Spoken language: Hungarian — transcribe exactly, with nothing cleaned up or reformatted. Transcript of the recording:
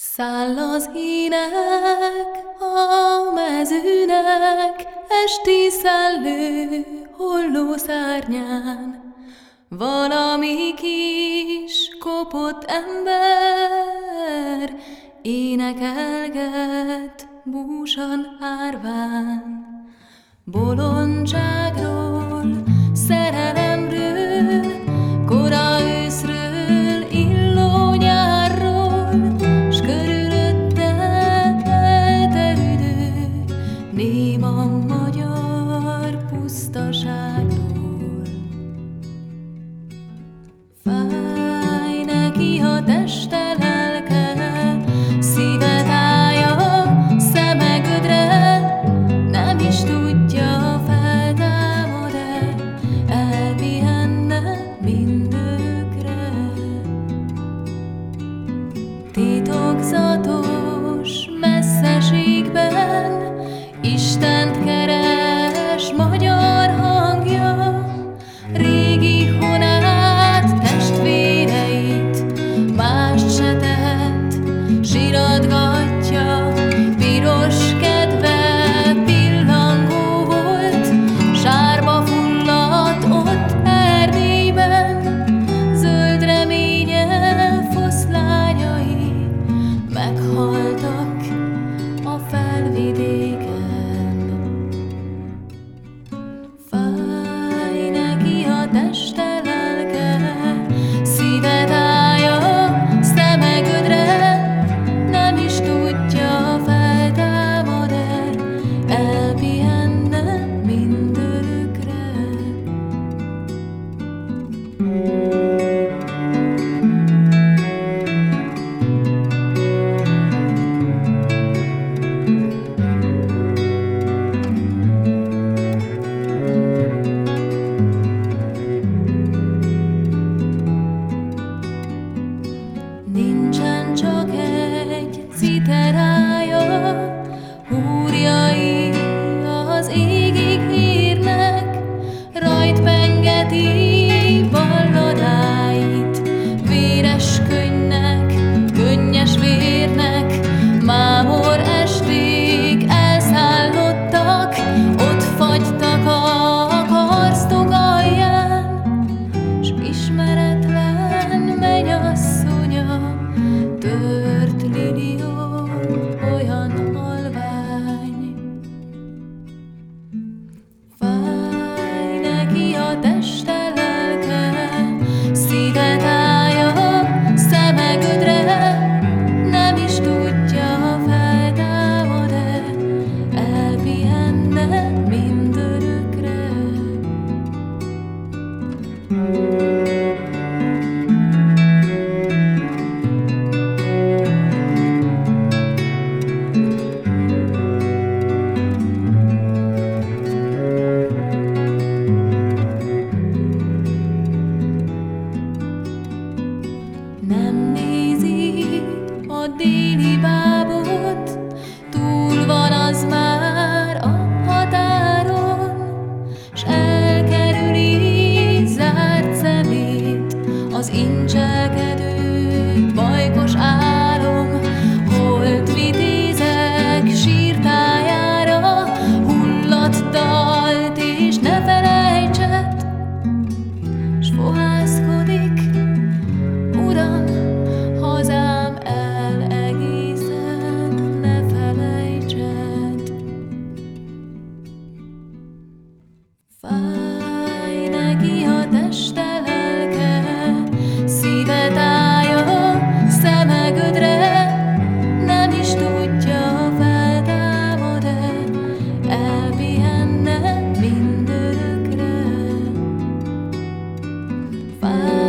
Száll az ének a mezőnek, esti szellő holló szárnyán. Valami kis kopott ember énekelget búsan árván. Bolondságról, szerelemről, kora őszről, illó nyárról, s körülötte elterülő néma magyar pusztaságról. Fáj neki a teste, lelke, szíve, tája, szeme gödre, nem is tudja, feltámad-e, elpihenne mindörökre. Titokzatos messzeségben Istent keres magyar hangja, régi honát, testvéreit, mást se tehet, siratgatja. Piros kedve pillangó volt, sárba fulladt ott Erdélyben, zöld reménye foszlányai meghaltak a felvidéken. Fáj neki a teste, lelke, szíve, tája, szeme gödre, nem is tudja, feltámad-e, elpihenne mindörökre. Nincsen csak egy citerája, húrjai az égig hírnek, rajt pengeti balladáit, véres könnynek, könnyes vérnek, mámor esték elszállottak, ott fagytak a karsztok alján, s ismeretlen mennyasszonya, tört lilió olyan halvány. Fáj neki a teste, lelke, szíve, tája, szeme gödre, nem is tudja, feltámad-e, elpihenne mindörökre. Nem nézi a déli bábot, túl van az már a határon, s elkerüli zárt szemét az incselkedő bajkos álom. Holt vitézek sírtájára hulladt dalt, és ne felejtsed, s fohászkodik, Uram, hazám el egészen, ne felejtsed. Fáj neki a teste, lelke, szíve, tája, szeme gödre, nem is tudja, feltámad-e, elpihenne mindörökre. Fáj